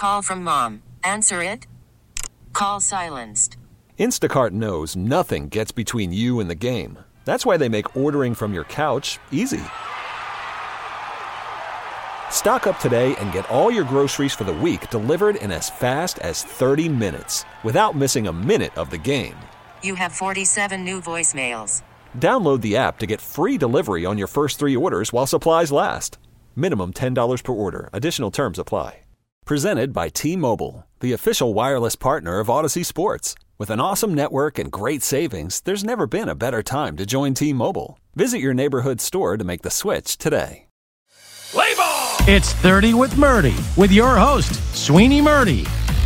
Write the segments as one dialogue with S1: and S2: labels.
S1: Call from mom. Answer it. Call silenced.
S2: Instacart knows nothing gets between you and the game. That's why they make ordering from your couch easy. Stock up today and get all your groceries for the week delivered in as fast as 30 minutes without missing a minute of the game.
S1: You have 47 new voicemails.
S2: Download the app to get free delivery on your first 3 orders while supplies last. Minimum $10 per order. Additional terms apply. Presented by T-Mobile, the official wireless partner of Odyssey Sports. With an awesome network and great savings, there's never been a better time to join T-Mobile. Visit your neighborhood store to make the switch today.
S3: Play ball!
S4: It's 30 with Murdy, with your host, Sweeney Murdy.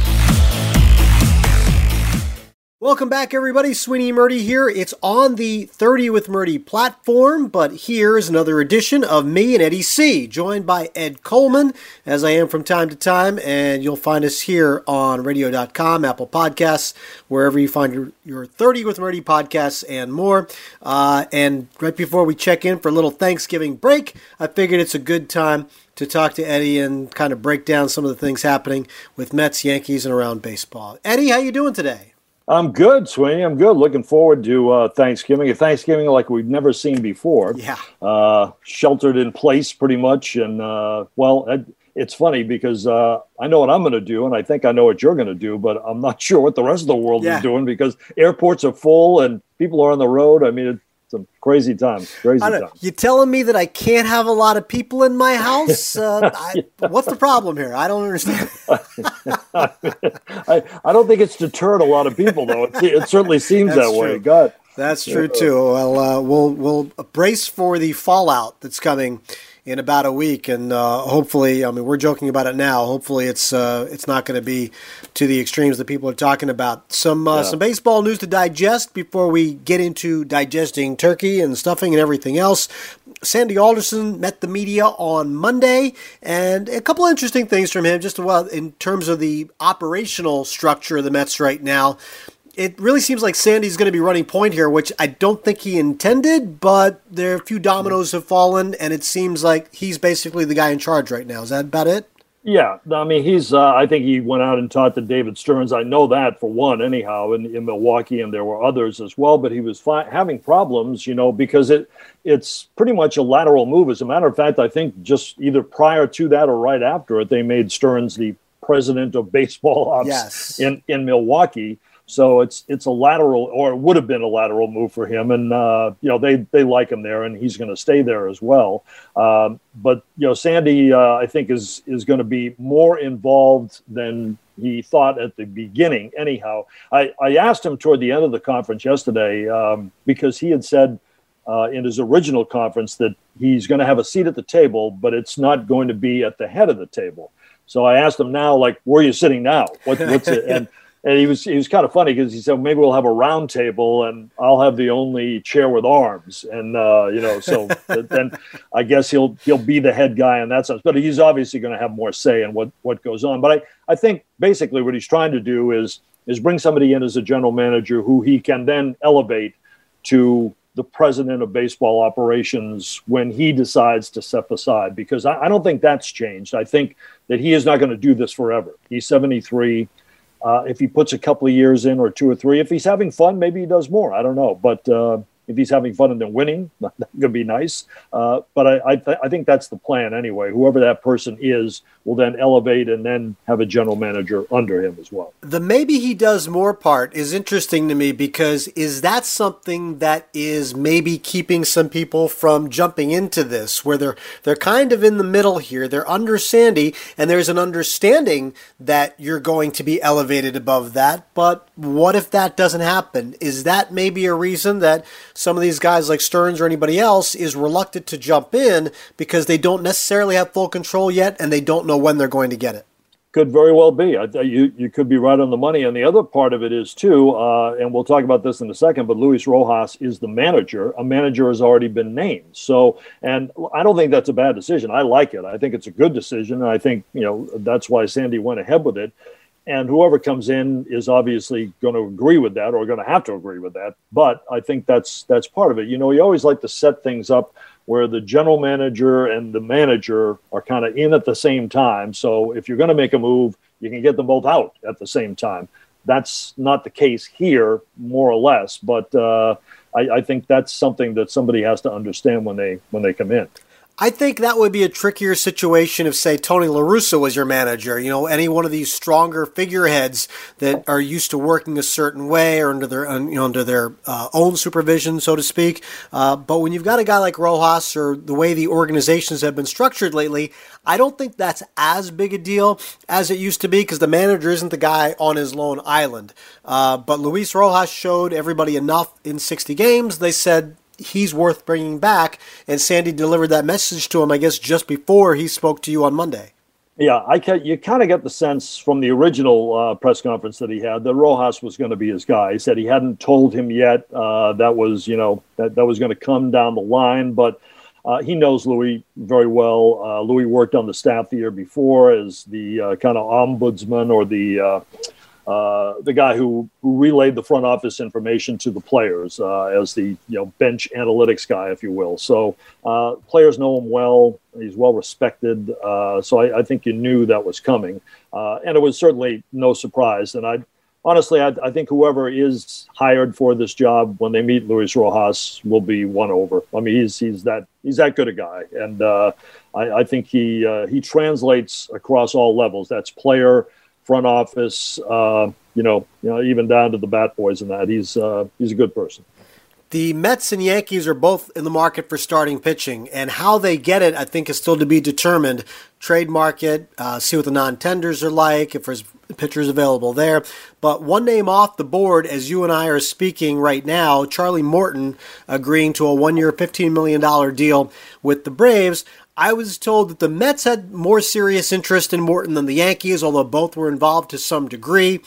S5: Welcome back, everybody. Sweeney Murdy here. It's on the 30 with Murdy platform, but here's another edition of me and Eddie C., joined by Ed Coleman, as I am from time to time, and you'll find us here on radio.com, Apple Podcasts, wherever you find your 30 with Murdy podcasts and more. And right before we check in for a little Thanksgiving break, I figured it's a good time to talk to Eddie and kind of break down some of the things happening with Mets, Yankees, and around baseball. Eddie, how you doing today?
S6: I'm good, Sweeney. I'm good. Looking forward to Thanksgiving. A Thanksgiving like we've never seen before.
S5: Yeah.
S6: Sheltered in place pretty much. And, it's funny because I know what I'm going to do, and I think I know what you're going to do, but I'm not sure what the rest of the world is doing because airports are full and people are on the road. I mean, it's a crazy time.
S5: You telling me that I can't have a lot of people in my house? What's the problem here? I don't understand.
S6: I don't think it's deterred a lot of people, though. It certainly seems that way. God.
S5: That's true, too. Well, we'll brace for the fallout that's coming in about a week, and hopefully, I mean, we're joking about it now. Hopefully, it's not going to be to the extremes that people are talking about. Some baseball news to digest before we get into digesting turkey and stuffing and everything else. Sandy Alderson met the media on Monday, and a couple of interesting things from him, just in terms of the operational structure of the Mets right now. It really seems like Sandy's going to be running point here, which I don't think he intended, but there are a few dominoes have fallen, and it seems like he's basically the guy in charge right now. Is that about it?
S6: Yeah, I mean, he's. I think he went out and talked to David Stearns. I know that for one, anyhow, in Milwaukee, and there were others as well. But he was having problems, because it's pretty much a lateral move. As a matter of fact, I think just either prior to that or right after it, they made Stearns the president of baseball ops in Milwaukee. So it's a lateral, or it would have been a lateral move for him, and they like him there, and he's going to stay there as well. But Sandy, I think is going to be more involved than he thought at the beginning. Anyhow, I asked him toward the end of the conference yesterday because he had said in his original conference that he's going to have a seat at the table, but it's not going to be at the head of the table. So I asked him now, like, where are you sitting now? What's it? And he was kind of funny because he said, maybe we'll have a round table and I'll have the only chair with arms. And, so then I guess he'll be the head guy in that sense. But he's obviously going to have more say in what goes on. But I think basically what he's trying to do is bring somebody in as a general manager who he can then elevate to the president of baseball operations when he decides to step aside. Because I don't think that's changed. I think that he is not going to do this forever. He's 73. If he puts a couple of years in or 2 or 3, if he's having fun, maybe he does more. I don't know. But if he's having fun and then winning, that could be nice. But I think that's the plan anyway. Whoever that person is will then elevate and then have a general manager under him as well.
S5: The maybe he does more part is interesting to me because is that something that is maybe keeping some people from jumping into this where they're kind of in the middle here. They're under Sandy and there's an understanding that you're going to be elevated above that. But what if that doesn't happen? Is that maybe a reason that some of these guys like Stearns or anybody else is reluctant to jump in because they don't necessarily have full control yet and they don't know when they're going to get it?
S6: Could very well be. You could be right on the money. And the other part of it is, too, and we'll talk about this in a second, but Luis Rojas is the manager. A manager has already been named. So, and I don't think that's a bad decision. I like it. I think it's a good decision. And I think, that's why Sandy went ahead with it. And whoever comes in is obviously going to agree with that, or going to have to agree with that. But I think that's part of it. You always like to set things up where the general manager and the manager are kind of in at the same time. So if you're going to make a move, you can get them both out at the same time. That's not the case here, more or less. But I think that's something that somebody has to understand when they come in.
S5: I think that would be a trickier situation if, say, Tony La Russa was your manager. Any one of these stronger figureheads that are used to working a certain way or under their own supervision, so to speak. But when you've got a guy like Rojas, or the way the organizations have been structured lately, I don't think that's as big a deal as it used to be, because the manager isn't the guy on his lone island. But Luis Rojas showed everybody enough in 60 games. They said he's worth bringing back, and Sandy delivered that message to him, I guess, just before he spoke to you on Monday.
S6: Yeah, you kind of get the sense from the original press conference that he had that Rojas was going to be his guy. He said he hadn't told him yet that was going to come down the line, but he knows Louis very well. Louis worked on the staff the year before as the kind of ombudsman, or the guy who relayed the front office information to the players as the bench analytics guy, if you will. So players know him well. He's well respected. So I think you knew that was coming, and it was certainly no surprise. And I think whoever is hired for this job, when they meet Luis Rojas, will be won over. I mean, he's that good a guy, and I think he translates across all levels. That's player, front office, even down to the bat boys and that. He's a good person.
S5: The Mets and Yankees are both in the market for starting pitching, and how they get it, I think, is still to be determined. Trade market, see what the non-tenders are like, if there's pitchers available there. But one name off the board, as you and I are speaking right now, Charlie Morton agreeing to a 1-year, $15 million deal with the Braves. I was told that the Mets had more serious interest in Morton than the Yankees, although both were involved to some degree.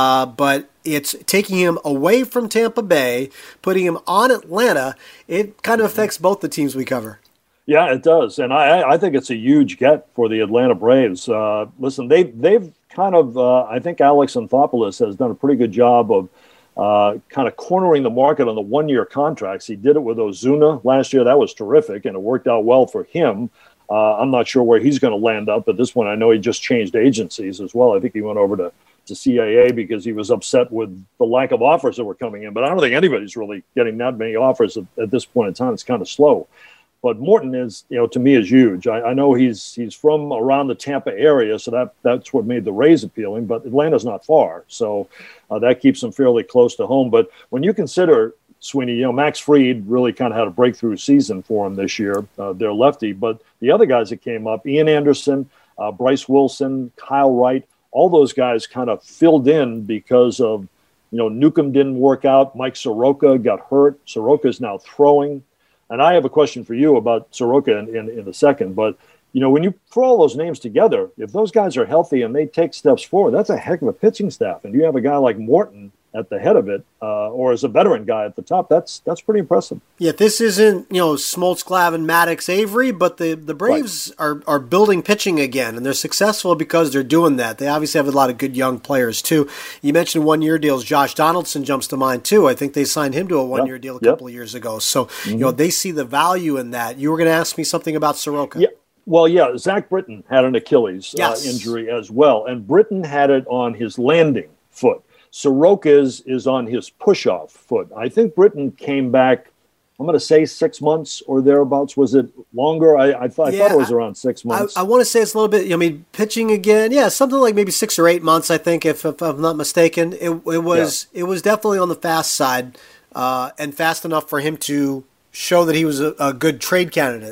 S5: But it's taking him away from Tampa Bay, putting him on Atlanta. It kind of affects both the teams we cover.
S6: Yeah, it does. And I think it's a huge get for the Atlanta Braves. Listen, they've kind of, I think Alex Anthopoulos has done a pretty good job of kind of cornering the market on the 1-year contracts. He did it with Ozuna last year. That was terrific, and it worked out well for him. I'm not sure where he's going to land up at this point. I know he just changed agencies as well. I think he went over to CAA because he was upset with the lack of offers that were coming in. But I don't think anybody's really getting that many offers at this point in time. It's kind of slow. But Morton is, to me, is huge. I know he's from around the Tampa area, so that's what made the Rays appealing. But Atlanta's not far, so that keeps him fairly close to home. But when you consider, Sweeney, Max Fried really kind of had a breakthrough season for him this year. They're lefty, but the other guys that came up, Ian Anderson, Bryce Wilson, Kyle Wright, all those guys kind of filled in because of, Newcomb didn't work out. Mike Soroka got hurt. Soroka's now throwing. And I have a question for you about Soroka in a second. But, when you throw all those names together, if those guys are healthy and they take steps forward, that's a heck of a pitching staff. And you have a guy like Morton at the head of it, or as a veteran guy at the top, that's pretty impressive.
S5: Yeah, this isn't, Smoltz, Glavine, Maddox, Avery, but the Braves are building pitching again, and they're successful because they're doing that. They obviously have a lot of good young players, too. You mentioned 1-year deals. Josh Donaldson jumps to mind, too. I think they signed him to a 1-year deal a couple of years ago. So, they see the value in that. You were going to ask me something about Soroka.
S6: Yeah. Well, yeah, Zach Britton had an Achilles injury as well, and Britton had it on his landing foot. Soroka's is on his push-off foot. I think Britton came back, I'm going to say 6 months or thereabouts. Was it longer? I thought it was around 6 months.
S5: I want to say it's a little bit, pitching again. Yeah, something like maybe 6 or 8 months, I think, if I'm not mistaken. It was definitely on the fast side, and fast enough for him to show that he was a good trade candidate.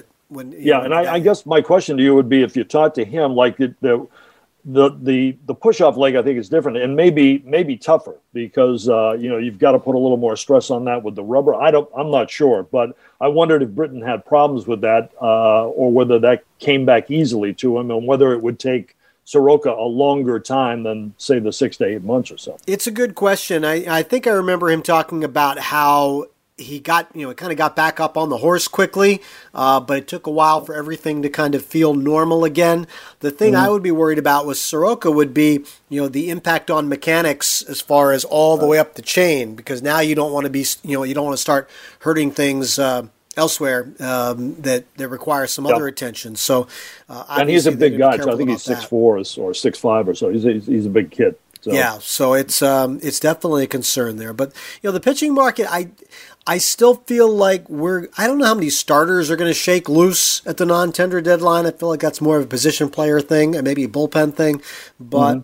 S6: I guess my question to you would be, if you talked to him, like the push-off leg, I think is different and maybe tougher because you've got to put a little more stress on that with the rubber. I'm not sure, but I wondered if Britton had problems with that or whether that came back easily to him and whether it would take Soroka a longer time than, say, the 6 to 8 months or so.
S5: It's a good question. I think I remember him talking about how he got, he kind of got back up on the horse quickly, but it took a while for everything to kind of feel normal again. The thing I would be worried about with Soroka would be, the impact on mechanics as far as all the way up the chain, because now you don't want to be, you don't want to start hurting things elsewhere that require some other attention. So,
S6: and he's a big guy. So I think he's 6'4" or 6'5" or so. He's a big kid. So.
S5: Yeah, so it's definitely a concern there. But the pitching market, I still feel like I don't know how many starters are going to shake loose at the non-tender deadline. I feel like that's more of a position player thing and maybe a bullpen thing. But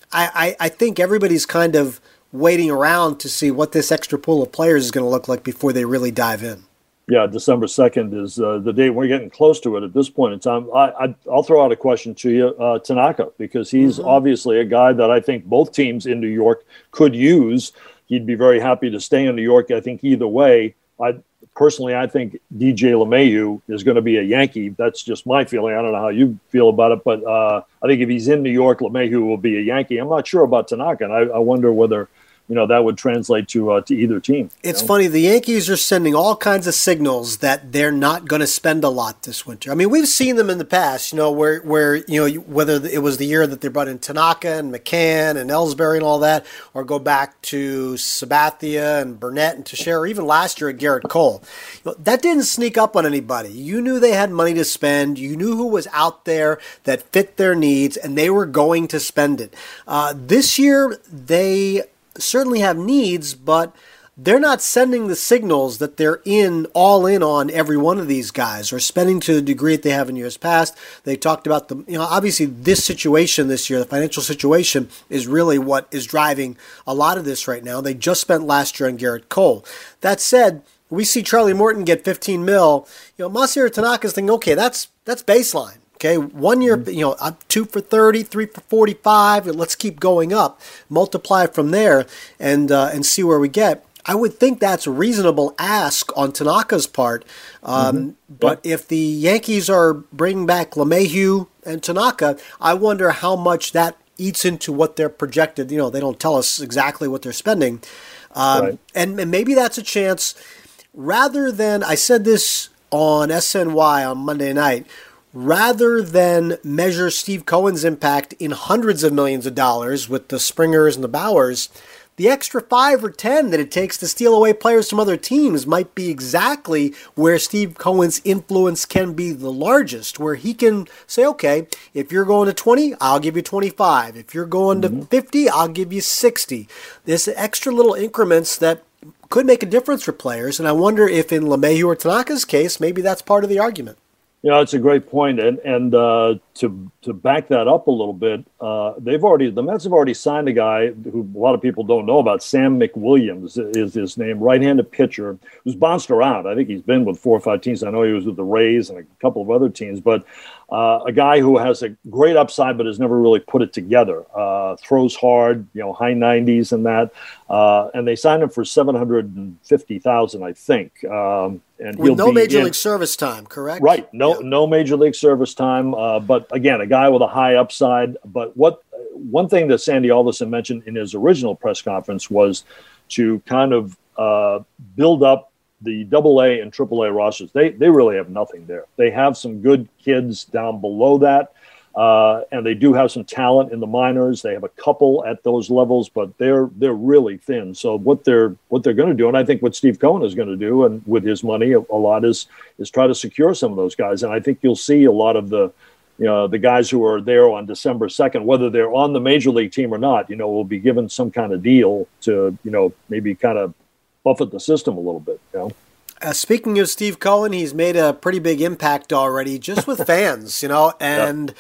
S5: I think everybody's kind of waiting around to see what this extra pool of players is going to look like before they really dive in.
S6: Yeah, December 2nd is the date. We're getting close to it at this point in time. I'll throw out a question to you, Tanaka, because he's obviously a guy that I think both teams in New York could use. He'd be very happy to stay in New York. I think either way. I think DJ LeMahieu is going to be a Yankee. That's just my feeling. I don't know how you feel about it, but I think if he's in New York, LeMahieu will be a Yankee. I'm not sure about Tanaka, and I wonder whether that would translate to either team.
S5: It's funny. The Yankees are sending all kinds of signals that they're not going to spend a lot this winter. I mean, we've seen them in the past, where whether it was the year that they brought in Tanaka and McCann and Ellsbury and all that, or go back to Sabathia and Burnett and Teixeira, or even last year at Garrett Cole. That didn't sneak up on anybody. You knew they had money to spend. You knew who was out there that fit their needs, and they were going to spend it. This year, they certainly have needs, but they're not sending the signals that they're all in on every one of these guys or spending to the degree that they have in years past. They talked about obviously this situation this year, the financial situation is really what is driving a lot of this right now. They just spent last year on Garrett Cole. That said, we see Charlie Morton get $15 million. Masahiro Tanaka's thinking, okay, that's baseline. Okay, 1 year, 2 for 30, 3 for 45. Let's keep going up, multiply from there, and see where we get. I would think that's a reasonable ask on Tanaka's part. But if the Yankees are bringing back LeMahieu and Tanaka, I wonder how much that eats into what they're projected. They don't tell us exactly what they're spending, and maybe that's a chance. Rather than, I said this on SNY on Monday night. Rather than measure Steve Cohen's impact in hundreds of millions of dollars with the Springers and the Bauers, the extra 5 or 10 that it takes to steal away players from other teams might be exactly where Steve Cohen's influence can be the largest, where he can say, okay, if you're going to 20, I'll give you 25. If you're going to 50, I'll give you 60. There's extra little increments that could make a difference for players, and I wonder if in LeMahieu or Tanaka's case, maybe that's part of the argument.
S6: It's a great point, and to back that up a little bit, the Mets have already signed a guy who a lot of people don't know about. Sam McWilliams is his name, right-handed pitcher who's bounced around. I think he's been with 4 or 5 teams. I know he was with the Rays and a couple of other teams, but a guy who has a great upside but has never really put it together. Throws hard, high 90s and that, and they signed him for $750,000, I think. And
S5: with no major league service time, correct?
S6: Right. No major league service time. But again, a guy with a high upside. But one thing that Sandy Alderson mentioned in his original press conference was to kind of build up the AA and AAA rosters. They really have nothing there. They have some good kids down below that. And they do have some talent in the minors. They have a couple at those levels, but they're really thin. So what they're going to do, and I think what Steve Cohen is going to do, and with his money, a lot is try to secure some of those guys. And I think you'll see a lot of the guys who are there on December 2nd, whether they're on the major league team or not, will be given some kind of deal to maybe kind of buffet the system a little bit.
S5: Speaking of Steve Cohen, he's made a pretty big impact already just with fans, and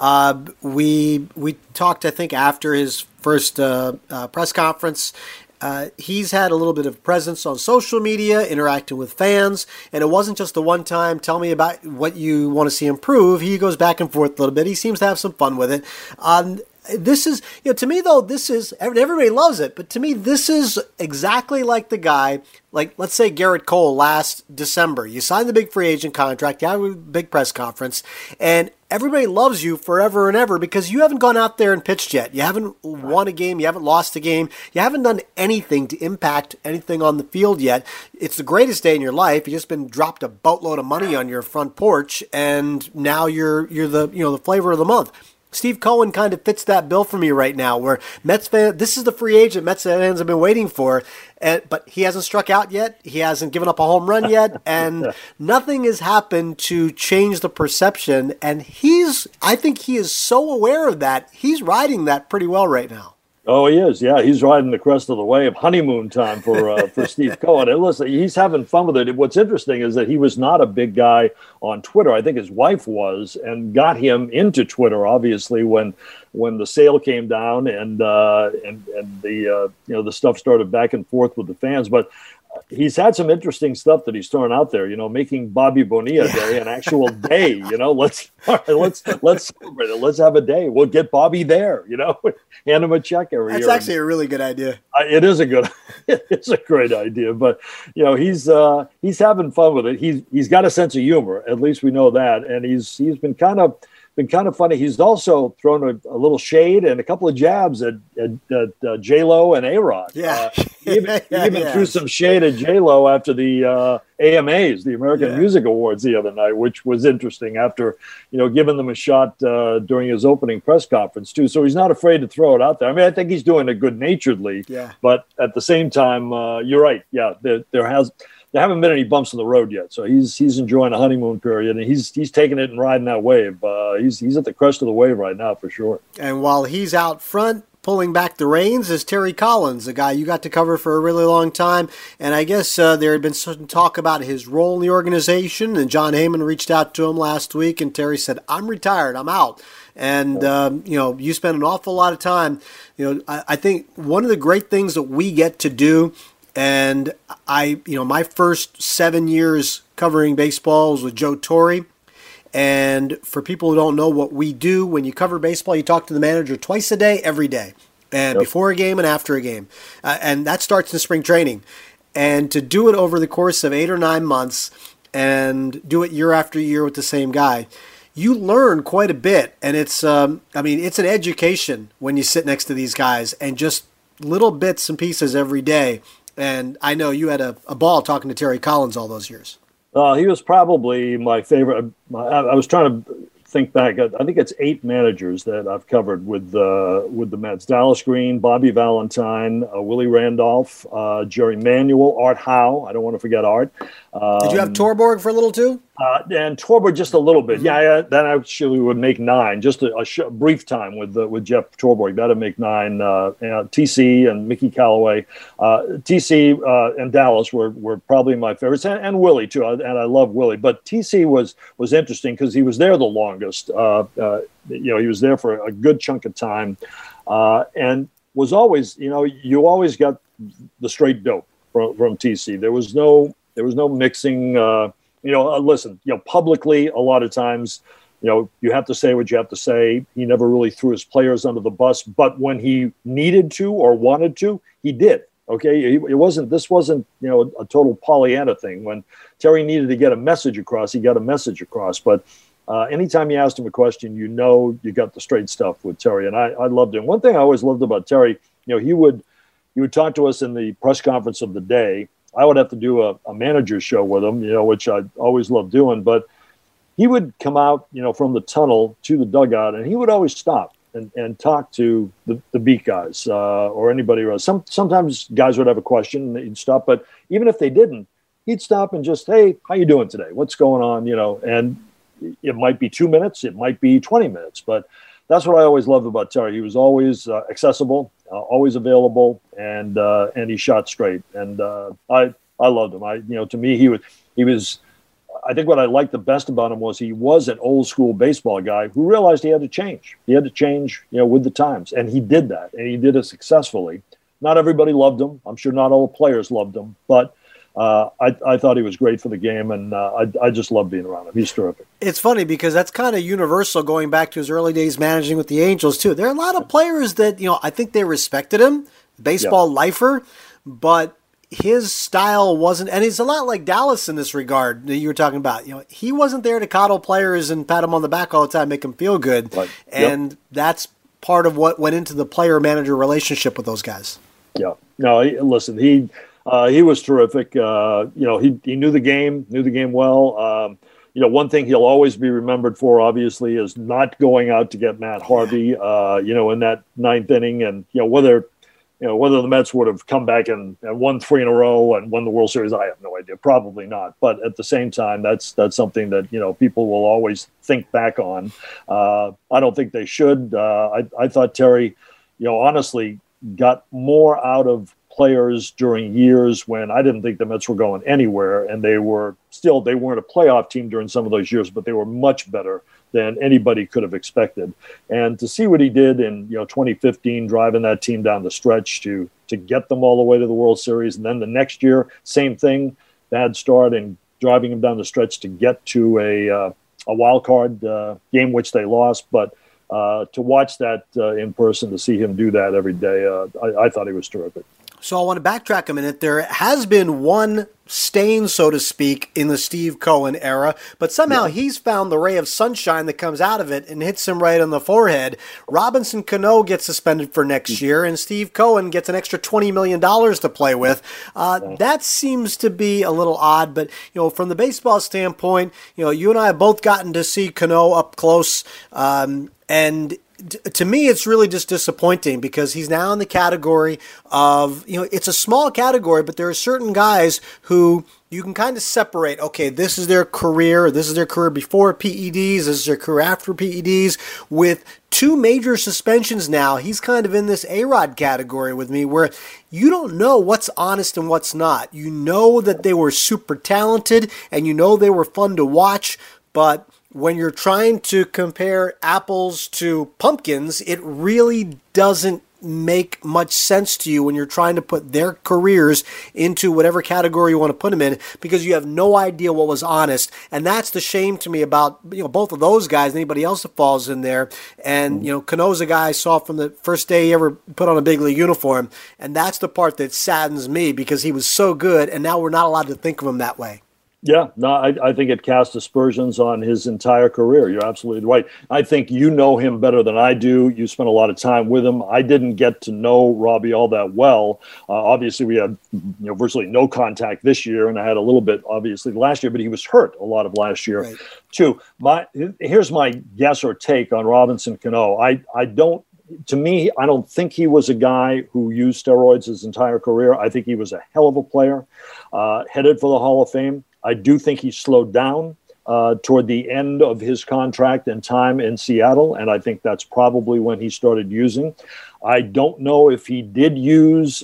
S5: we talked, I think, after his first press conference. He's had a little bit of presence on social media, interacting with fans, and it wasn't just the one time, tell me about what you want to see improve. He goes back and forth a little bit. He seems to have some fun with it. This is, to me though, this is, everybody loves it, but to me, this is exactly like the guy, like let's say Garrett Cole last December. You signed the big free agent contract, you have a big press conference, and everybody loves you forever and ever because you haven't gone out there and pitched yet. You haven't won a game, you haven't lost a game, you haven't done anything to impact anything on the field yet. It's the greatest day in your life. You've just been dropped a boatload of money on your front porch, and now you're the the flavor of the month. Steve Cohen kind of fits that bill for me right now, where Mets fan, this is the free agent Mets fans have been waiting for, but he hasn't struck out yet. He hasn't given up a home run yet, and nothing has happened to change the perception. And I think he is so aware of that. He's riding that pretty well right now.
S6: Oh, he is. Yeah, he's riding the crest of the wave. Honeymoon time for Steve Cohen. And listen, he's having fun with it. What's interesting is that he was not a big guy on Twitter. I think his wife was, and got him into Twitter. Obviously, when the sale came down and the the stuff started back and forth with the fans, but. He's had some interesting stuff that he's throwing out there, making Bobby Bonilla Day an actual day, let's celebrate it. Let's have a day. We'll get Bobby there, hand him a check every year.
S5: That's actually a really good idea.
S6: It is it's a great idea, but he's having fun with it. He's got a sense of humor. At least we know that. And he's been kind of funny. He's also thrown a little shade and a couple of jabs at J-Lo and A-Rod.
S5: Yeah.
S6: He even threw some shade at J-Lo after the AMAs, the American Music Awards, the other night, which was interesting after, giving them a shot during his opening press conference, too. So he's not afraid to throw it out there. I mean, I think he's doing it good-naturedly.
S5: Yeah.
S6: But at the same time, you're right. Yeah, there haven't been any bumps in the road yet, so he's enjoying a honeymoon period, and he's taking it and riding that wave. He's at the crest of the wave right now for sure.
S5: And while he's out front pulling back the reins is Terry Collins, a guy you got to cover for a really long time. And I guess there had been some talk about his role in the organization, and John Heyman reached out to him last week, and Terry said, "I'm retired, I'm out." And you spend an awful lot of time. I think one of the great things that we get to do. And my first 7 years covering baseball was with Joe Torre. And for people who don't know what we do, when you cover baseball, you talk to the manager twice a day, every day, and before a game and after a game. And that starts in spring training. And to do it over the course of 8 or 9 months and do it year after year with the same guy, you learn quite a bit. And it's an education when you sit next to these guys and just little bits and pieces every day. And I know you had a ball talking to Terry Collins all those years.
S6: He was probably my favorite. I was trying to think back. I think it's 8 managers that I've covered with the Mets: Dallas Green, Bobby Valentine, Willie Randolph, Jerry Manuel, Art Howe. I don't want to forget Art.
S5: Did you have Torborg for a little too?
S6: And Torborg just a little bit. Yeah, then I actually would make 9. Just a brief time with Jeff Torborg. That'd make 9. TC and Mickey Callaway. TC and Dallas were probably my favorites, and Willie too. And I love Willie, but TC was interesting because he was there the longest. He was there for a good chunk of time, and was always, you always got the straight dope from TC. There was no mixing. Listen, publicly, a lot of times, you have to say what you have to say. He never really threw his players under the bus, but when he needed to or wanted to, he did. Okay. This wasn't, a total Pollyanna thing. When Terry needed to get a message across, he got a message across. But anytime you asked him a question, you got the straight stuff with Terry. And I loved him. One thing I always loved about Terry, he would talk to us in the press conference of the day. I would have to do a manager's show with him, which I always loved doing. But he would come out, from the tunnel to the dugout, and he would always stop and talk to the beat guys or anybody else. Sometimes guys would have a question, and he'd stop. But even if they didn't, he'd stop and just, "Hey, how you doing today? What's going on?" And it might be 2 minutes, it might be 20 minutes, but that's what I always loved about Terry. He was always accessible, always available, and he shot straight. And I loved him. To me, he was. I think what I liked the best about him was he was an old school baseball guy who realized he had to change. He had to change, with the times, and he did that, and he did it successfully. Not everybody loved him. I'm sure not all the players loved him, but I thought he was great for the game, and I just love being around him. He's terrific.
S5: It's funny because that's kind of universal going back to his early days managing with the Angels, too. There are a lot of players that, I think they respected him, baseball lifer, but his style wasn't, and he's a lot like Dallas in this regard that you were talking about. He wasn't there to coddle players and pat them on the back all the time, make them feel good.
S6: Right.
S5: And that's part of what went into the player-manager relationship with those guys.
S6: Yeah. No, listen, he was terrific. He knew the game well. One thing he'll always be remembered for, obviously, is not going out to get Matt Harvey, in that ninth inning. And, whether the Mets would have come back and won 3 in a row and won the World Series, I have no idea. Probably not. But at the same time, that's something that, people will always think back on. I don't think they should. I thought Terry, honestly, got more out of players during years when I didn't think the Mets were going anywhere, and they weren't a playoff team during some of those years, but they were much better than anybody could have expected. And to see what he did in 2015, driving that team down the stretch to get them all the way to the World Series, and then the next year, same thing, bad start, and driving them down the stretch to get to a wild card game, which they lost. But to watch that in person, to see him do that every day, I thought he was terrific.
S5: So I want to backtrack a minute. There has been one stain, so to speak, in the Steve Cohen era, but somehow he's found the ray of sunshine that comes out of it and hits him right on the forehead. Robinson Cano gets suspended for next year, and Steve Cohen gets an extra $20 million to play with. That seems to be a little odd, but from the baseball standpoint, you and I have both gotten to see Cano up close, and to me, it's really just disappointing because he's now in the category of, it's a small category, but there are certain guys who you can kind of separate. Okay, this is their career before PEDs, this is their career after PEDs. With 2 major suspensions now, he's kind of in this A-Rod category with me where you don't know what's honest and what's not. You know that they were super talented and they were fun to watch, but when you're trying to compare apples to pumpkins, it really doesn't make much sense to you when you're trying to put their careers into whatever category you want to put them in because you have no idea what was honest. And that's the shame to me about both of those guys and anybody else that falls in there. And Cano's a guy I saw from the first day he ever put on a big league uniform. And that's the part that saddens me because he was so good and now we're not allowed to think of him that way.
S6: Yeah, no, I think it casts aspersions on his entire career. You're absolutely right. I think you know him better than I do. You spent a lot of time with him. I didn't get to know Robbie all that well. Obviously, we had virtually no contact this year, and I had a little bit, obviously, last year, but he was hurt a lot of last year, too. Here's my guess or take on Robinson Cano. I don't think he was a guy who used steroids his entire career. I think he was a hell of a player, headed for the Hall of Fame. I do think he slowed down toward the end of his contract and time in Seattle, and I think that's probably when he started using. I don't know if he did use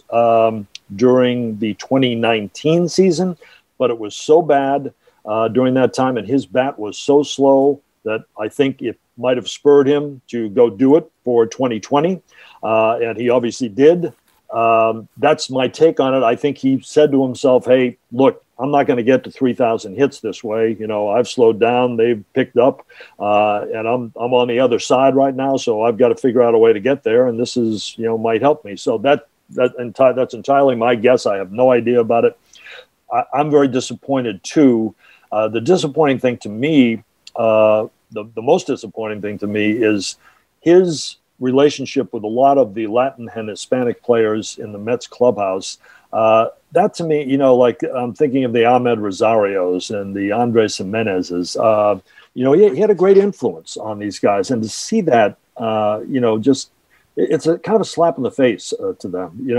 S6: during the 2019 season, but it was so bad during that time, and his bat was so slow that I think it might have spurred him to go do it for 2020, and he obviously did. That's my take on it. I think he said to himself, hey, look, I'm not going to get to 3,000 hits this way. I've slowed down. They've picked up, and I'm on the other side right now. So I've got to figure out a way to get there. And this is, might help me. So that's entirely my guess. I have no idea about it. I'm very disappointed too. The disappointing thing to me, the most disappointing thing to me is his relationship with a lot of the Latin and Hispanic players in the Mets clubhouse. That to me, I'm thinking of the Ahmed Rosarios and the Andres Jimenezes. He had a great influence on these guys, and to see that, it's a kind of a slap in the face to them.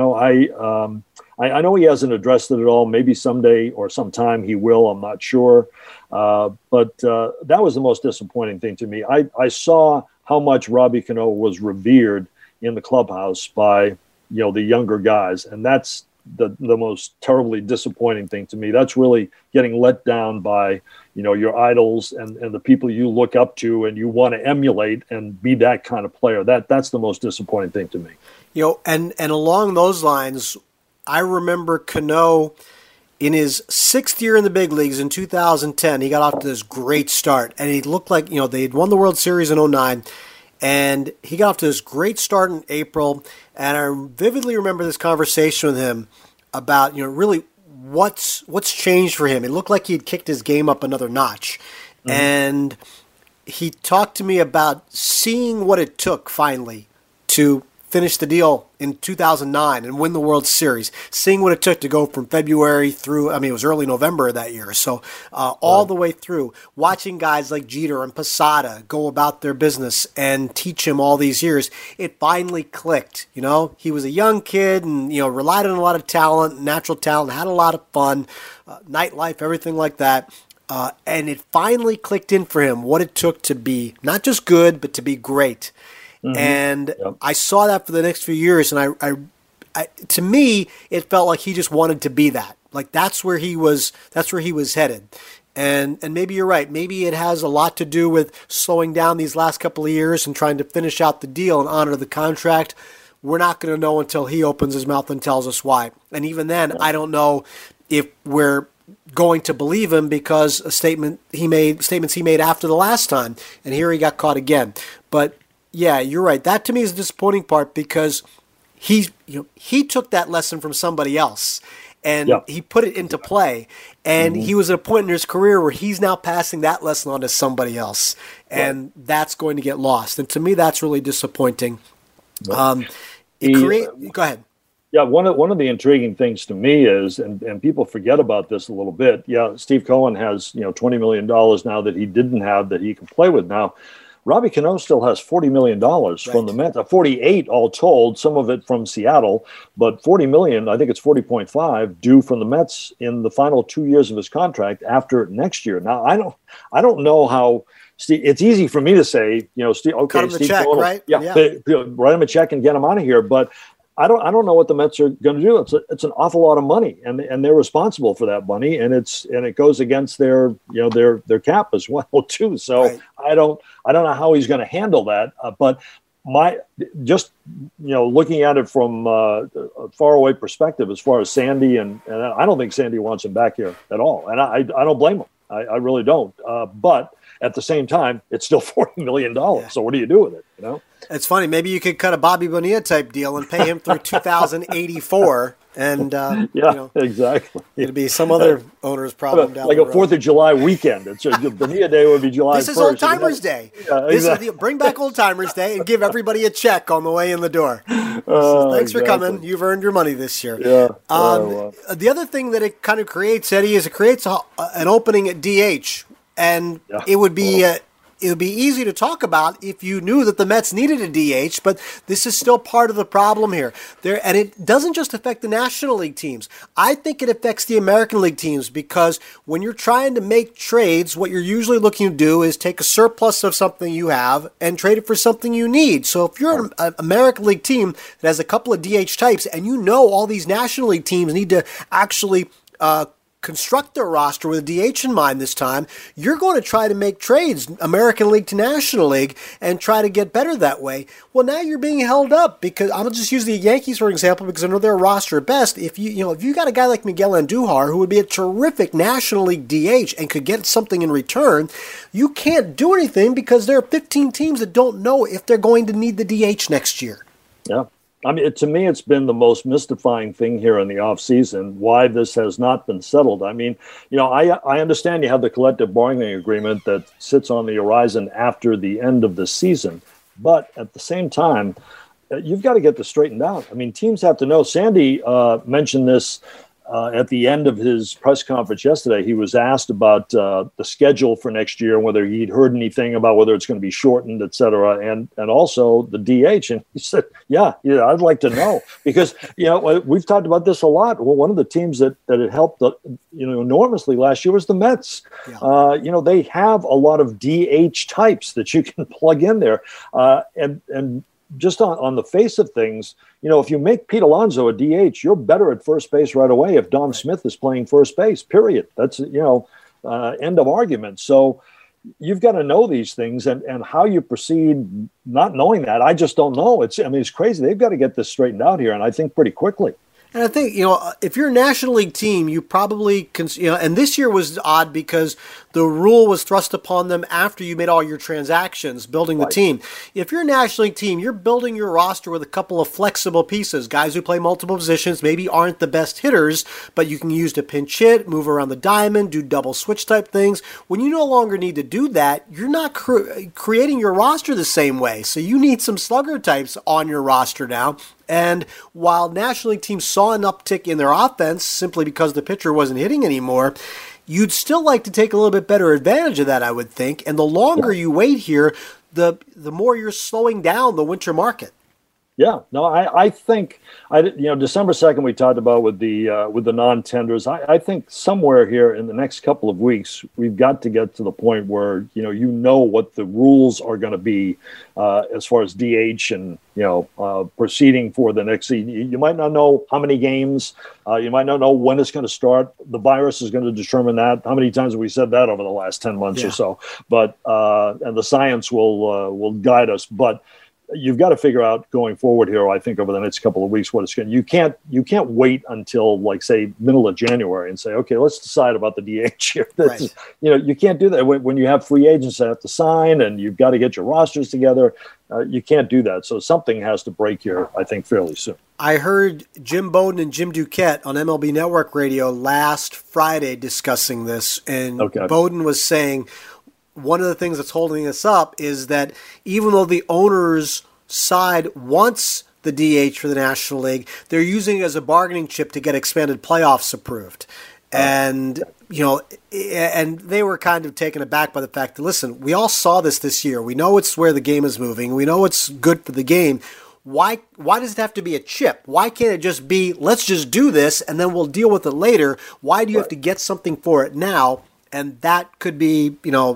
S6: I know he hasn't addressed it at all. Maybe someday or sometime he will. I'm not sure. But that was the most disappointing thing to me. I saw how much Robbie Cano was revered in the clubhouse by, the younger guys. And that's the most terribly disappointing thing to me. That's really getting let down by, your idols and the people you look up to and you want to emulate and be that kind of player. That's the most disappointing thing to me.
S5: And along those lines, I remember Cano in his 6th year in the big leagues in 2010, he got off to this great start, and he looked like, they had won the World Series in 09, and he got off to this great start in April, and I vividly remember this conversation with him about, really what's changed for him. It looked like he had kicked his game up another notch, and he talked to me about seeing what it took finally to finish the deal in 2009 and win the World Series, seeing what it took to go from February through, it was early November of that year, so all the way through, watching guys like Jeter and Posada go about their business and teach him all these years, it finally clicked. He was a young kid and, relied on a lot of talent, natural talent, had a lot of fun, nightlife, everything like that. And it finally clicked in for him what it took to be not just good, but to be great. And I saw that for the next few years, and I to me, it felt like he just wanted to be that. Like that's where he was headed. And maybe you're right. Maybe it has a lot to do with slowing down these last couple of years and trying to finish out the deal and honor the contract. We're not going to know until he opens his mouth and tells us why. And even then, I don't know if we're going to believe him because statements he made after the last time, and here he got caught again. But yeah, you're right. That to me is the disappointing part because he took that lesson from somebody else and he put it into play, and he was at a point in his career where he's now passing that lesson on to somebody else, and that's going to get lost. And to me, that's really disappointing. Go ahead.
S6: Yeah, one of the intriguing things to me is, and people forget about this a little bit. Yeah, Steve Cohen has $20 million now that he didn't have that he can play with now. Robbie Cano still has $40 million from the Mets, 48 all told, some of it from Seattle, but $40 million, I think it's 40.5, due from the Mets in the final 2 years of his contract after next year. Now, I don't know how. Steve, it's easy for me to say, Steve. Okay,
S5: cut him
S6: Steve
S5: a check,
S6: Cohen,
S5: right?
S6: Write him a check and get him out of here, but. I don't know what the Mets are going to do. It's an awful lot of money, and they're responsible for that money, and it goes against their cap as well too. So I don't know how he's going to handle that. But looking at it from a faraway perspective, as far as Sandy and I don't think Sandy wants him back here at all, and I don't blame him. I really don't. But at the same time, it's still $40 million. So what do you do with it?
S5: It's funny. Maybe you could cut a Bobby Bonilla type deal and pay him through 2084, and
S6: exactly.
S5: It'd be some other owner's problem down
S6: like
S5: the
S6: a
S5: road.
S6: 4th of July weekend. It's Bonilla Day would be July 1st.
S5: This is Old Timers Day.
S6: Yeah, exactly.
S5: Bring back Old Timers Day and give everybody a check on the way in the door. Thanks for coming. You've earned your money this year.
S6: Yeah.
S5: The other thing that it kind of creates, Eddie, is it creates an opening at DH. And it would be easy to talk about if you knew that the Mets needed a DH, but this is still part of the problem here. And it doesn't just affect the National League teams. I think it affects the American League teams because when you're trying to make trades, what you're usually looking to do is take a surplus of something you have and trade it for something you need. So if you're an American League team that has a couple of DH types and you know all these National League teams need to actually construct their roster with a DH in mind this time, you're going to try to make trades, American League to National League, and try to get better that way. Well, now you're being held up because I'm going to just use the Yankees for example because I know their roster at best. If you got a guy like Miguel Andujar who would be a terrific National League DH and could get something in return, you can't do anything because there are 15 teams that don't know if they're going to need the DH next year.
S6: Yeah. I mean, to me, it's been the most mystifying thing here in the offseason, why this has not been settled. I mean, I understand you have the collective bargaining agreement that sits on the horizon after the end of the season. But at the same time, you've got to get this straightened out. I mean, teams have to know. Sandy mentioned this at the end of his press conference yesterday. He was asked about the schedule for next year and whether he'd heard anything about whether it's going to be shortened, et cetera, and also the DH. And he said, yeah, I'd like to know because, we've talked about this a lot. Well, one of the teams that it helped, enormously last year was the Mets. Yeah. They have a lot of DH types that you can plug in there. And just on the face of things, if you make Pete Alonso a DH, you're better at first base right away if Dom Smith is playing first base, period. That's, end of argument. So you've got to know these things and how you proceed not knowing that. I just don't know. It's crazy. They've got to get this straightened out here, and I think pretty quickly.
S5: And I think, if you're a National League team, you probably and this year was odd because the rule was thrust upon them after you made all your transactions, building the team. If you're a National League team, you're building your roster with a couple of flexible pieces, guys who play multiple positions, maybe aren't the best hitters, but you can use to pinch hit, move around the diamond, do double switch type things. When you no longer need to do that, you're not creating your roster the same way. So you need some slugger types on your roster now. And while National League teams saw an uptick in their offense simply because the pitcher wasn't hitting anymore, you'd still like to take a little bit better advantage of that, I would think. And the longer you wait here, the more you're slowing down the winter market.
S6: Yeah, no, I think December 2nd we talked about with the non-tenders. I think somewhere here in the next couple of weeks we've got to get to the point where what the rules are going to be as far as DH and proceeding for the next season. You might not know how many games, you might not know when it's going to start. The virus is going to determine that. How many times have we said that over the last 10 months or so? But and the science will guide us, but. You've got to figure out going forward here, I think, over the next couple of weeks what it's going to. You can't wait until, like, say, middle of January and say, okay, let's decide about the DH here. Right. You can't do that when you have free agents that have to sign and you've got to get your rosters together. You can't do that. So something has to break here, I think, fairly soon.
S5: I heard Jim Bowden and Jim Duquette on MLB Network Radio last Friday discussing this, and Bowden was saying, one of the things that's holding us up is that even though the owner's side wants the DH for the National League, they're using it as a bargaining chip to get expanded playoffs approved. And, and they were kind of taken aback by the fact that, listen, we all saw this year. We know it's where the game is moving. We know it's good for the game. Why does it have to be a chip? Why can't it just be, let's just do this and then we'll deal with it later? Why do you have to get something for it now? And that could be,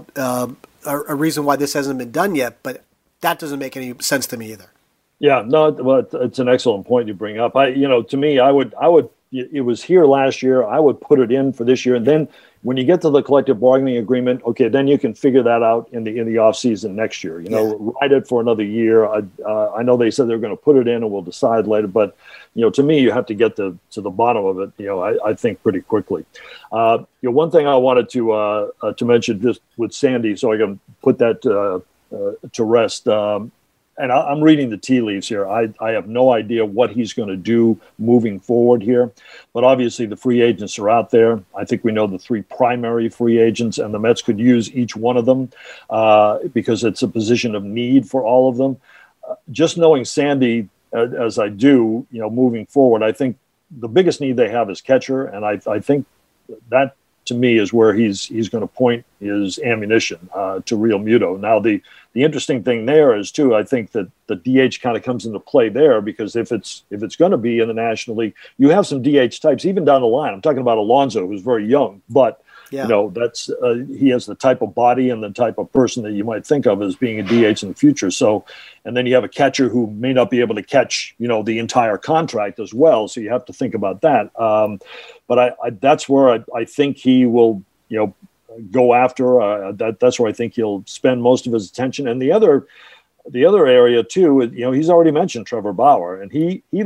S5: a reason why this hasn't been done yet, but that doesn't make any sense to me either.
S6: Yeah, no, well, it's an excellent point you bring up. To me, I would. It was here last year. I would put it in for this year, and then when you get to the collective bargaining agreement, okay, then you can figure that out in the off season next year. Ride it for another year. I know they said they're going to put it in, and we'll decide later. But to me, you have to get to the bottom of it. I think pretty quickly. One thing I wanted to mention just with Sandy, so I can put that to rest. And I'm reading the tea leaves here. I have no idea what he's going to do moving forward here. But obviously the free agents are out there. I think we know the three primary free agents, and the Mets could use each one of them because it's a position of need for all of them. Just knowing Sandy as I do, moving forward, I think the biggest need they have is catcher. And I think that, to me, is where he's going to point his ammunition to Real Muto. Now, the interesting thing there is, too, I think that the DH kind of comes into play there because if it's going to be in the National League, you have some DH types, even down the line. I'm talking about Alonso, who's very young, but that's he has the type of body and the type of person that you might think of as being a DH in the future. So, and then you have a catcher who may not be able to catch, the entire contract as well. So you have to think about that. But that's where I think he will, go after. That's where I think he'll spend most of his attention. And the other area too, he's already mentioned Trevor Bauer, and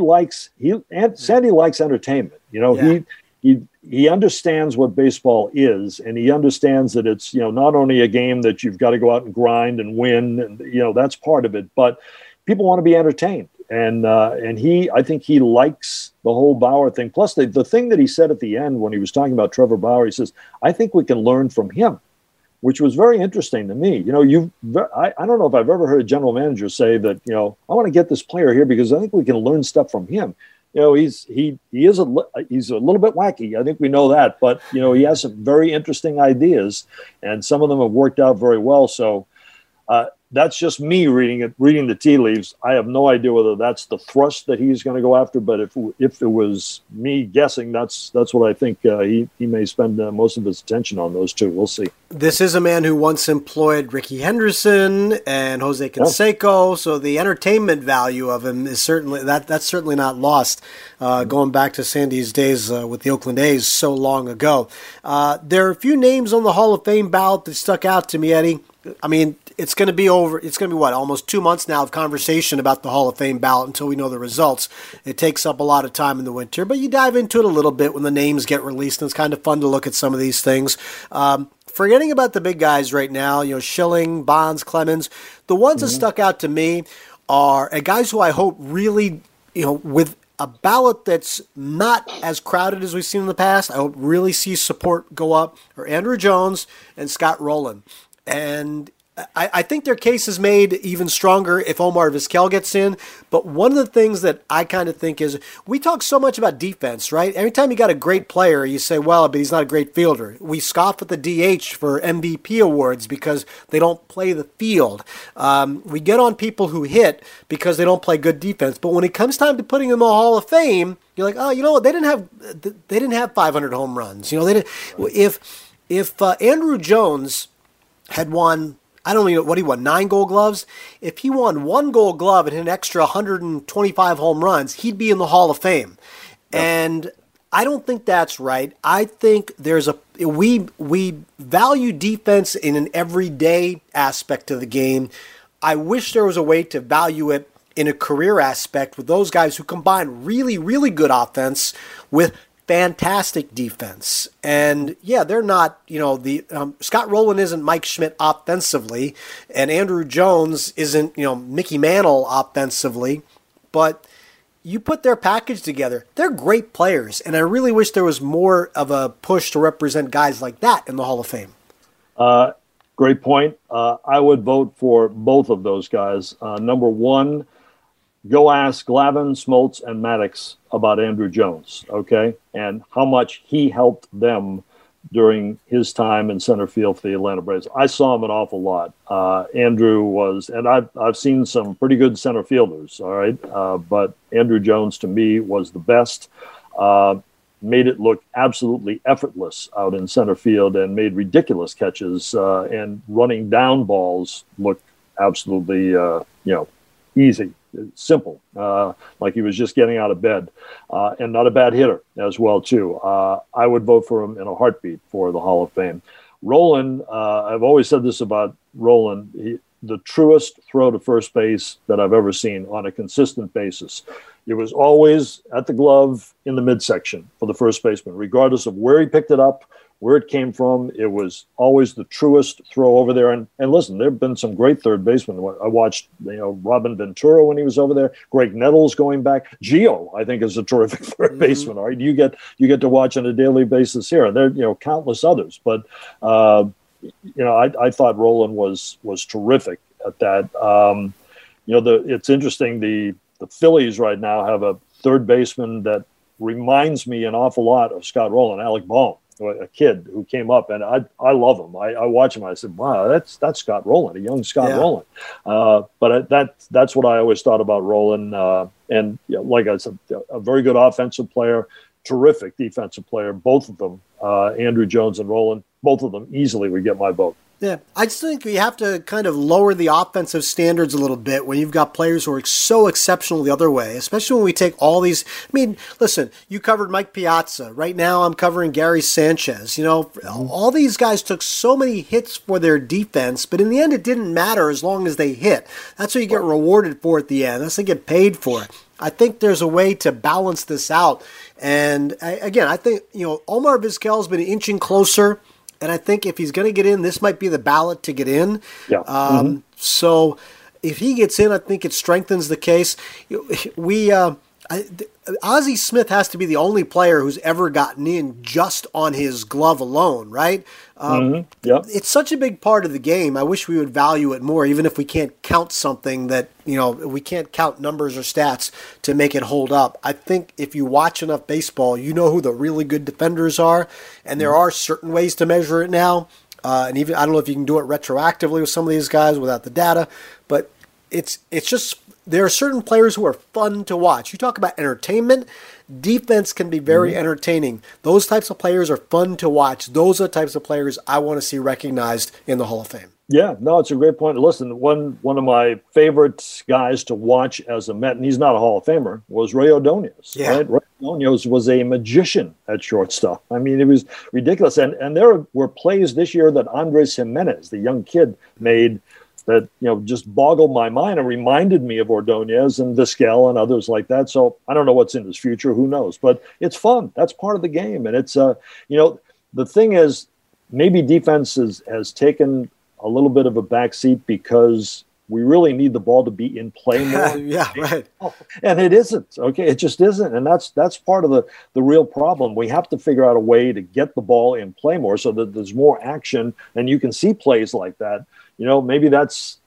S6: Sandy likes entertainment. He understands what baseball is, and he understands that it's, not only a game that you've got to go out and grind and win, and, that's part of it, but people want to be entertained. And I think he likes the whole Bauer thing. Plus the thing that he said at the end when he was talking about Trevor Bauer, he says, I think we can learn from him, which was very interesting to me. I don't know if I've ever heard a general manager say that, I want to get this player here because I think we can learn stuff from him. He's a little bit wacky. I think we know that, but he has some very interesting ideas, and some of them have worked out very well. So that's just me reading the tea leaves. I have no idea whether that's the thrust that he's going to go after, but if it was me guessing, that's what I think he may spend most of his attention on those two. We'll see.
S5: This is a man who once employed Ricky Henderson and Jose Canseco, so the entertainment value of him is certainly that's certainly not lost. Going back to Sandy's days with the Oakland A's so long ago, there are a few names on the Hall of Fame ballot that stuck out to me, Eddie. I mean, it's going to be over. It's going to be almost 2 months now of conversation about the Hall of Fame ballot until we know the results. It takes up a lot of time in the winter, but you dive into it a little bit when the names get released, and it's kind of fun to look at some of these things. Forgetting about the big guys right now, Schilling, Bonds, Clemens, the ones that stuck out to me are guys who I hope really, with a ballot that's not as crowded as we've seen in the past, I hope really see support go up, are Andruw Jones and Scott Rowland. And I think their case is made even stronger if Omar Vizquel gets in. But one of the things that I kind of think is, we talk so much about defense, right? Every time you got a great player, you say, well, but he's not a great fielder. We scoff at the DH for MVP awards because they don't play the field. We get on people who hit because they don't play good defense. But when it comes time to putting them in the Hall of Fame, you're like, oh, you know what? They didn't have 500 home runs. They didn't. If Andruw Jones had won, I don't know what he won, 9 Gold Gloves. If he won 1 Gold Glove and hit an extra 125 home runs, he'd be in the Hall of Fame. Yep. And I don't think that's right. I think we value defense in an everyday aspect of the game. I wish there was a way to value it in a career aspect with those guys who combine really, really good offense with fantastic defense. And yeah, they're not, Scott Rowland isn't Mike Schmidt offensively, and Andruw Jones isn't, Mickey Mantle offensively, but you put their package together, they're great players. And I really wish there was more of a push to represent guys like that in the Hall of Fame.
S6: Great point. I would vote for both of those guys. Number one, go ask Glavine, Smoltz, and Maddox about Andruw Jones, okay, and how much he helped them during his time in center field for the Atlanta Braves. I saw him an awful lot. Andruw was, and I've seen some pretty good center fielders, all right, but Andruw Jones to me was the best. Made it look absolutely effortless out in center field and made ridiculous catches and running down balls look absolutely, easy. Simple, like he was just getting out of bed, and not a bad hitter as well, too. I would vote for him in a heartbeat for the Hall of Fame. Rowland, I've always said this about Rowland, the truest throw to first base that I've ever seen on a consistent basis. It was always at the glove in the midsection for the first baseman, regardless of where he picked it up, where it came from. It was always the truest throw over there. And listen, there have been some great third basemen. I watched, Robin Ventura when he was over there, Greg Nettles going back. Gio, I think, is a terrific third baseman. All right, you get to watch on a daily basis here. And there, countless others. But I thought Rowland was terrific at that. It's interesting. The Phillies right now have a third baseman that reminds me an awful lot of Scott Rowland, Alec Bohm. A kid who came up, and I love him. I watch him. I said, "Wow, that's Scott Rowland, a young Scott Rowland." But that's what I always thought about Rowland. And like I said, a very good offensive player, terrific defensive player. Both of them, Andruw Jones and Rowland, both of them easily would get my vote.
S5: Yeah, I just think you have to kind of lower the offensive standards a little bit when you've got players who are so exceptional the other way, especially when we take all these. I mean, listen, you covered Mike Piazza. Right now I'm covering Gary Sanchez. All these guys took so many hits for their defense, but in the end it didn't matter as long as they hit. That's what you get rewarded for at the end. That's what you get paid for. I think there's a way to balance this out. And again, I think, Omar Vizquel has been inching closer. And I think if he's going to get in, this might be the ballot to get in. Yeah. So if he gets in, I think it strengthens the case. Ozzie Smith has to be the only player who's ever gotten in just on his glove alone, right? It's such a big part of the game. I wish we would value it more, even if we can't count something that, we can't count numbers or stats to make it hold up. I think if you watch enough baseball, you know who the really good defenders are, and there are certain ways to measure it now. And even I don't know if you can do it retroactively with some of these guys without the data, but it's just there are certain players who are fun to watch. You talk about entertainment. Defense can be very entertaining. Those types of players are fun to watch. Those are the types of players I want to see recognized in the Hall of Fame.
S6: Yeah, no, it's a great point. Listen, one of my favorite guys to watch as a Met, and he's not a Hall of Famer, was Ray Ordonez. Yeah. Right? Ray Ordonez was a magician at shortstop. I mean, it was ridiculous. And there were plays this year that Andres Jimenez, the young kid, made that, just boggled my mind and reminded me of Ordonez and Vizquel and others like that. So I don't know what's in his future. Who knows? But it's fun. That's part of the game. And it's, the thing is, maybe defense has taken a little bit of a backseat because we really need the ball to be in play more.
S5: Yeah, right.
S6: And it isn't. Okay, it just isn't. And that's part of the real problem. We have to figure out a way to get the ball in play more so that there's more action and you can see plays like that. Maybe that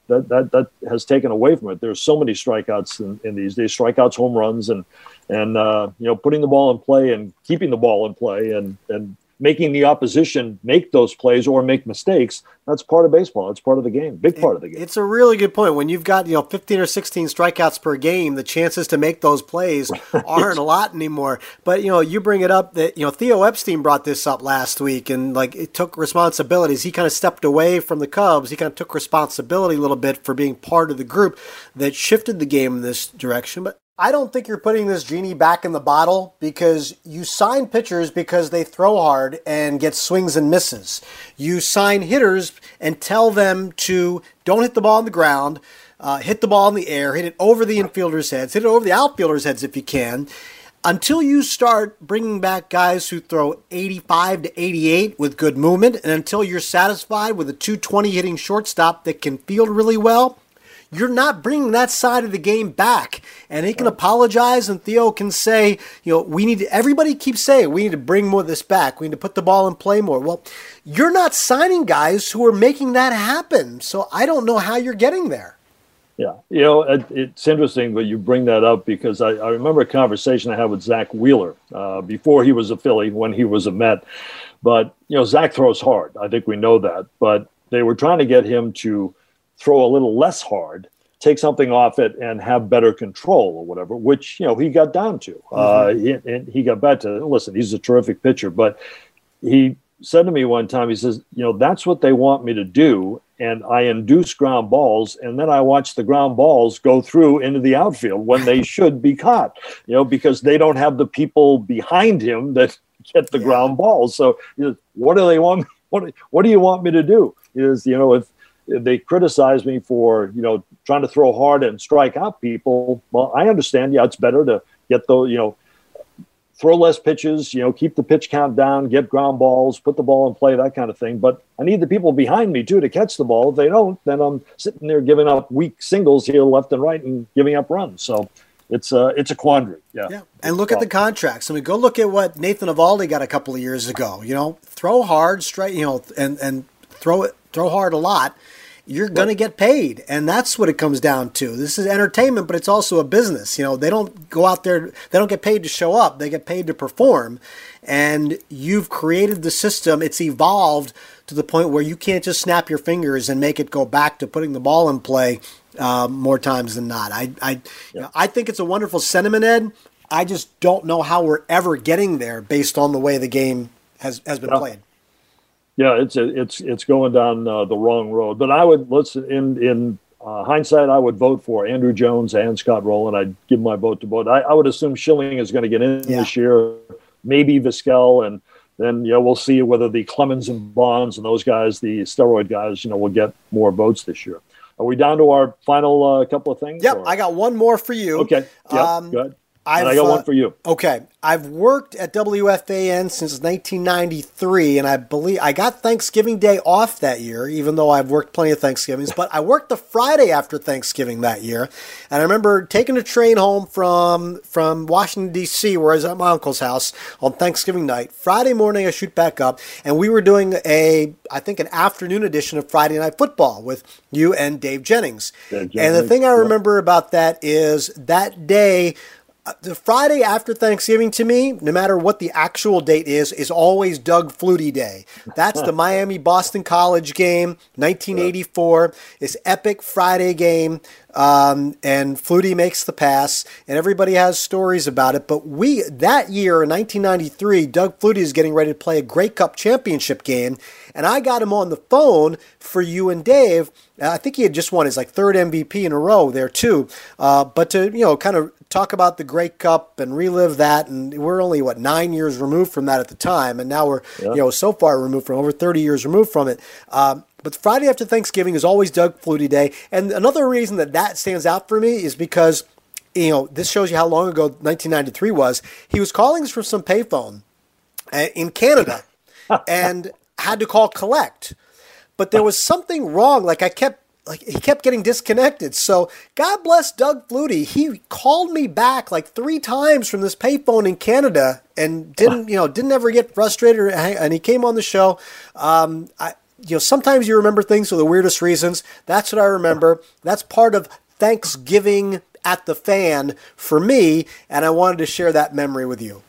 S6: has taken away from it. There's so many strikeouts in these days, strikeouts, home runs, and putting the ball in play and keeping the ball in play and making the opposition make those plays or make mistakes. That's part of baseball. It's part of the game, big part of the game.
S5: It's a really good point. When you've got 15 or 16 strikeouts per game, the chances to make those plays aren't a lot anymore. But you bring it up that Theo Epstein brought this up last week, and it took responsibilities. He kind of stepped away from the Cubs. He kind of took responsibility a little bit for being part of the group that shifted the game in this direction. But I don't think you're putting this genie back in the bottle, because you sign pitchers because they throw hard and get swings and misses. You sign hitters and tell them to don't hit the ball on the ground, hit the ball in the air, hit it over the infielders' heads, hit it over the outfielders' heads if you can, until you start bringing back guys who throw 85 to 88 with good movement, and until you're satisfied with a 220 hitting shortstop that can field really well. You're not bringing that side of the game back. And he can apologize, and Theo can say, everybody keeps saying, we need to bring more of this back. We need to put the ball in play more. Well, you're not signing guys who are making that happen. So I don't know how you're getting there.
S6: Yeah. It's interesting that you bring that up, because I remember a conversation I had with Zach Wheeler before he was a Philly, when he was a Met. But, Zach throws hard. I think we know that. But they were trying to get him to throw a little less hard, take something off it, and have better control or whatever, which, he got down to. And he got back to, listen, he's a terrific pitcher. But he said to me one time, he says, that's what they want me to do. And I induce ground balls, and then I watch the ground balls go through into the outfield when they should be caught, because they don't have the people behind him that get the ground balls. So what do they want? What do you want me to do? If they criticize me for, trying to throw hard and strike out people, well, I understand. Yeah, it's better to get throw less pitches, keep the pitch count down, get ground balls, put the ball in play, that kind of thing. But I need the people behind me too to catch the ball. If they don't, then I'm sitting there giving up weak singles here, left and right, and giving up runs. So it's a quandary. Yeah.
S5: And look at the contracts. Go look at what Nathan Eovaldi got a couple of years ago. Throw hard, straight, and throw hard a lot. You're going to get paid. And that's what it comes down to. This is entertainment, but it's also a business. They don't go out there, they don't get paid to show up. They get paid to perform. And you've created the system. It's evolved to the point where you can't just snap your fingers and make it go back to putting the ball in play more times than not. I think it's a wonderful sentiment, Ed. I just don't know how we're ever getting there based on the way the game has been played.
S6: Yeah, it's going down the wrong road. But I would in hindsight, I would vote for Andrew Jones and Scott Rowland. I'd give my vote to both. I would assume Schilling is going to get in this year, maybe Vizquel, and then we'll see whether the Clemens and Bonds and those guys, the steroid guys, will get more votes this year. Are we down to our final couple of things?
S5: Yep, I got one more for you.
S6: Okay, good. And I got one for you.
S5: Okay. I've worked at WFAN since 1993, and I believe I got Thanksgiving Day off that year, even though I've worked plenty of Thanksgivings. But I worked the Friday after Thanksgiving that year, and I remember taking a train home from Washington, D.C., where I was at my uncle's house on Thanksgiving night. Friday morning, I shoot back up, and we were doing an afternoon edition of Friday Night Football with you and Dave Jennings. And the thing I remember about that is that day, the Friday after Thanksgiving, to me, no matter what the actual date is always Doug Flutie Day. That's the Miami-Boston College game, 1984. This epic Friday game, and Flutie makes the pass, and everybody has stories about it. But that year, in 1993, Doug Flutie is getting ready to play a Grey Cup championship game, and I got him on the phone for you and Dave. I think he had just won his third MVP in a row there too. But to kind of talk about the Grey Cup and relive that, and we're only 9 years removed from that at the time, and now we're so far removed from over 30 years removed from it. But Friday after Thanksgiving is always Doug Flutie Day. And another reason that stands out for me is because, this shows you how long ago 1993 was. He was calling us from some payphone in Canada and had to call collect. But there was something wrong. He kept getting disconnected. So God bless Doug Flutie. He called me back 3 times from this payphone in Canada and didn't ever get frustrated. And he came on the show. Sometimes you remember things for the weirdest reasons. That's what I remember. That's part of Thanksgiving at the Fan for me, and I wanted to share that memory with you.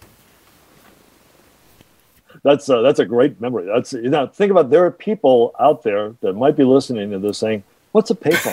S6: That's a great memory. Think about, there are people out there that might be listening to this saying, "What's a payphone?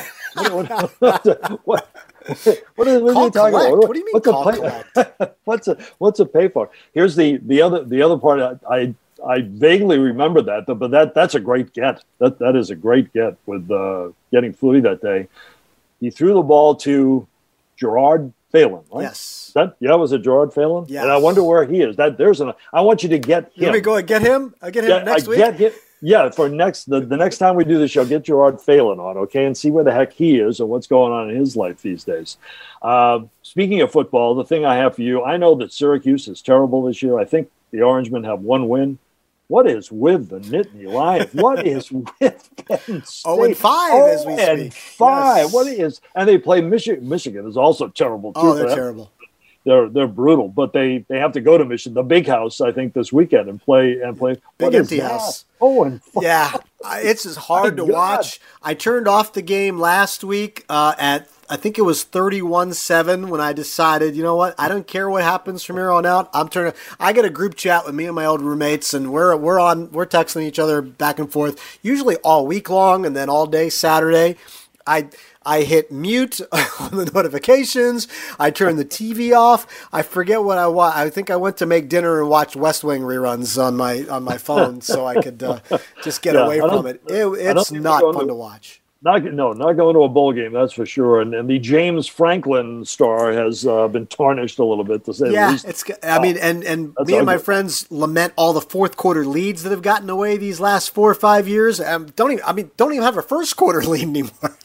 S6: what are you talking about?
S5: What do you mean call collect?
S6: What's a payphone?" Here's the other part. I vaguely remember that, but that's a great get. That is a great get with getting Flutie that day. He threw the ball to Gerard Phelan, right?
S5: Yes.
S6: Was it Gerard Phelan?
S5: Yes.
S6: And I wonder where he is. I want you to get him.
S5: Let me go and get him. I'll get him next week.
S6: Get him. Yeah, for the next time we do the show, get Gerard Phelan on, okay, and see where the heck he is or what's going on in his life these days. Speaking of football, the thing I have for you, I know that Syracuse is terrible this year. I think the Orangemen have 1 win. What is with the Nittany Lions? What is with Penn State?
S5: 0-5 as we speak.
S6: 0-5.
S5: Yes.
S6: What is? And they play Michigan. Michigan is also terrible too.
S5: Oh, they're terrible.
S6: They're brutal, but they have to go to Michigan, the Big House, I think, this weekend and play.
S5: Big empty house.
S6: 0-5.
S5: Yeah, it's just hard to watch. I turned off the game last week at, I think it was 31-7 when I decided, you know what, I don't care what happens from here on out. I get a group chat with me and my old roommates, and we're texting each other back and forth, usually all week long, and then all day Saturday. I hit mute on the notifications. I turned the TV off. I forget what I watched. I think I went to make dinner and watch West Wing reruns on my phone so I could just get away from it. It's not fun to watch.
S6: Not going to a bowl game, that's for sure. And the James Franklin star has been tarnished a little bit, to say the least.
S5: And me and my friends lament all the fourth quarter leads that have gotten away these last 4 or 5 years. Don't even have a first quarter lead anymore.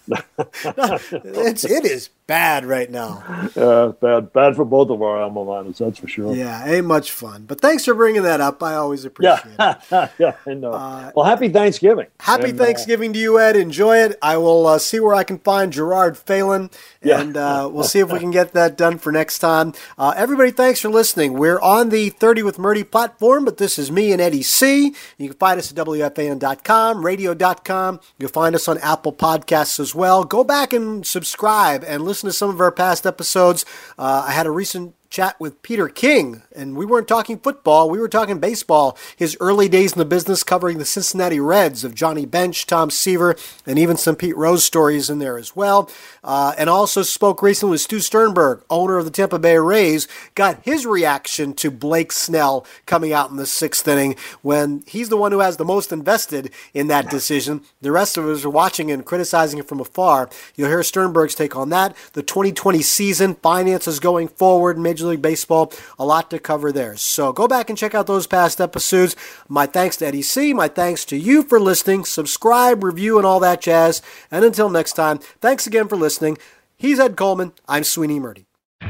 S5: It is bad right now.
S6: Bad for both of our alma maters, that's for sure.
S5: Yeah, ain't much fun. But thanks for bringing that up. I always appreciate it.
S6: Yeah, I know. Well, happy Thanksgiving.
S5: Happy Thanksgiving to you, Ed. Enjoy it. I will see where I can find Gerard Phelan, and we'll see if we can get that done for next time. Everybody, thanks for listening. We're on the 30 with Murdy platform, but this is me and Eddie C. You can find us at WFAN.com, radio.com. You can find us on Apple Podcasts as well. Go back and subscribe and listen to some of our past episodes. I had a recent chat with Peter King, and we weren't talking football, we were talking baseball. His early days in the business, covering the Cincinnati Reds of Johnny Bench, Tom Seaver, and even some Pete Rose stories in there as well. And also spoke recently with Stu Sternberg, owner of the Tampa Bay Rays, got his reaction to Blake Snell coming out in the 6th inning, when he's the one who has the most invested in that decision. The rest of us are watching and criticizing it from afar. You'll hear Sternberg's take on that, the 2020 season, finances going forward, Major League Baseball, a lot to cover there. So go back and check out those past episodes. My thanks to Eddie C. My thanks to you for listening. Subscribe, review, and all that jazz. And until next time, thanks again for listening. He's Ed Coleman. I'm Sweeney Murdy.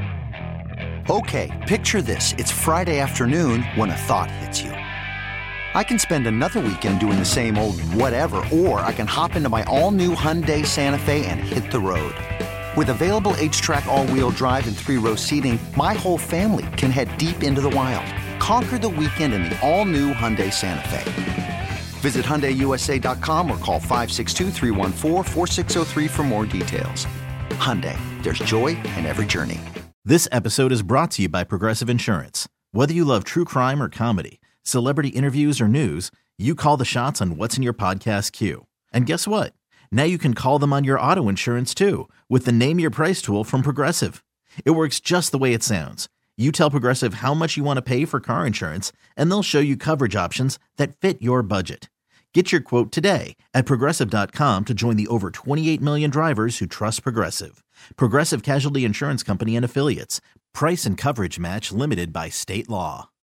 S7: Okay, picture this. It's Friday afternoon when a thought hits you. I can spend another weekend doing the same old whatever, or I can hop into my all-new Hyundai Santa Fe and hit the road. With available H-Track all-wheel drive and 3-row seating, my whole family can head deep into the wild. Conquer the weekend in the all-new Hyundai Santa Fe. Visit HyundaiUSA.com or call 562-314-4603 for more details. Hyundai, there's joy in every journey.
S8: This episode is brought to you by Progressive Insurance. Whether you love true crime or comedy, celebrity interviews or news, you call the shots on what's in your podcast queue. And guess what? Now you can call them on your auto insurance too, with the Name Your Price tool from Progressive. It works just the way it sounds. You tell Progressive how much you want to pay for car insurance, and they'll show you coverage options that fit your budget. Get your quote today at Progressive.com to join the over 28 million drivers who trust Progressive. Progressive Casualty Insurance Company and Affiliates. Price and coverage match limited by state law.